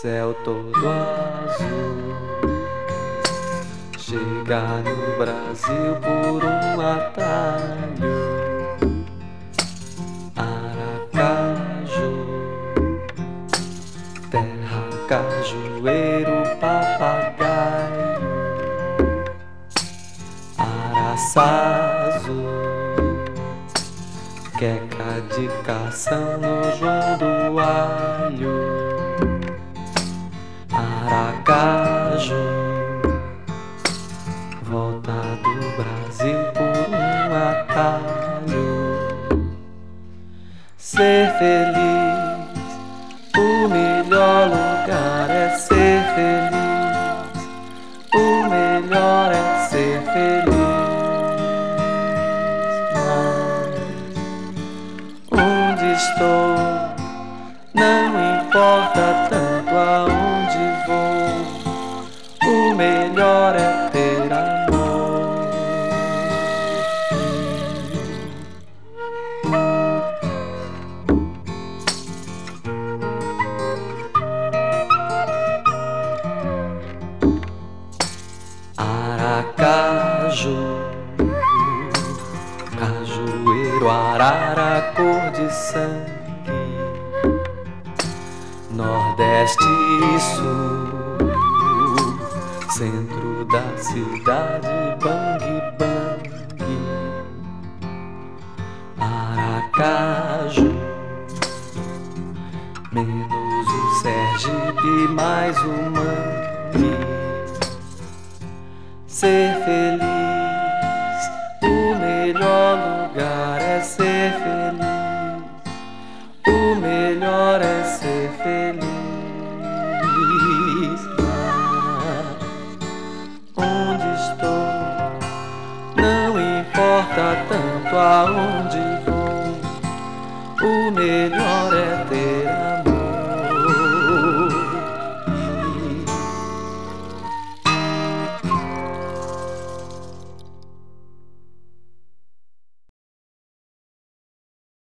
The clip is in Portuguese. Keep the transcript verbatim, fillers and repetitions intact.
Céu todo azul, chegar no Brasil por um atalho. Aracaju, terra, cajueiro, papagaio. Araçazu, queca de cação no João do Alho. Aracaju, volta do Brasil por um atalho. Ser feliz, o melhor lugar é ser feliz. O melhor é ser feliz. Mas onde estou, não importa tanto aonde vou. O melhor é ter amor. Aracaju, cajueiro, arara, cor de sangue. Nordeste e sul, centro da cidade, bang bang. Aracaju, menos o Sergipe, mais o mangue. Ser feliz, o melhor lugar é ser feliz. O melhor é ser feliz. Mas onde estou, não importa tanto aonde vou. O melhor é